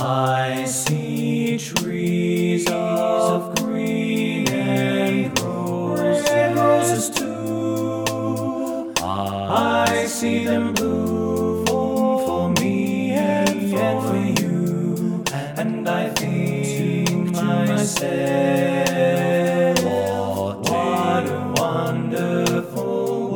I see trees of green and roses too. I see them bloom for me and for you. And I think to myself, what a wonderful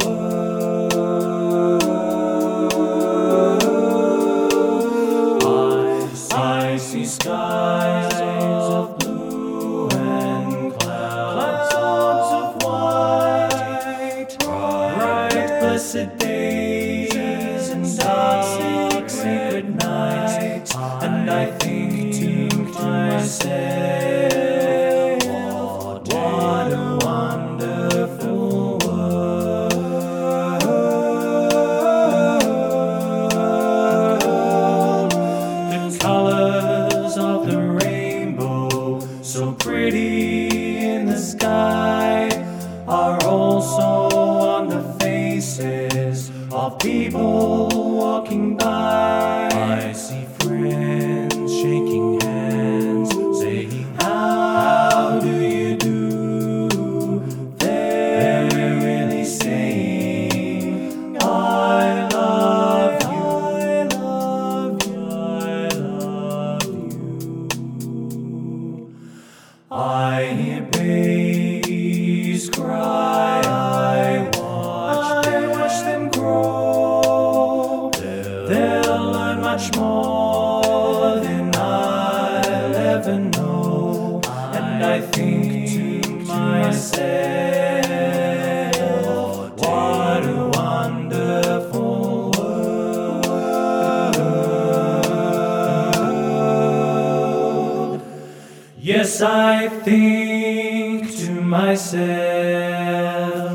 world. I see skies of blue and clouds of white, bright blessed days and dark sacred nights. And I think to myself, what a wonderful world. The colors of the rainbow, so pretty in the sky, are also on the faces of people walking by. I see friends shaking hands, saying, how do you do? They're really saying, I love you, I love you, I love you. I hear babies cry, I watch them grow. They'll learn much more than I'll ever know. And I think to myself, what a wonderful world. Yes, I think to myself,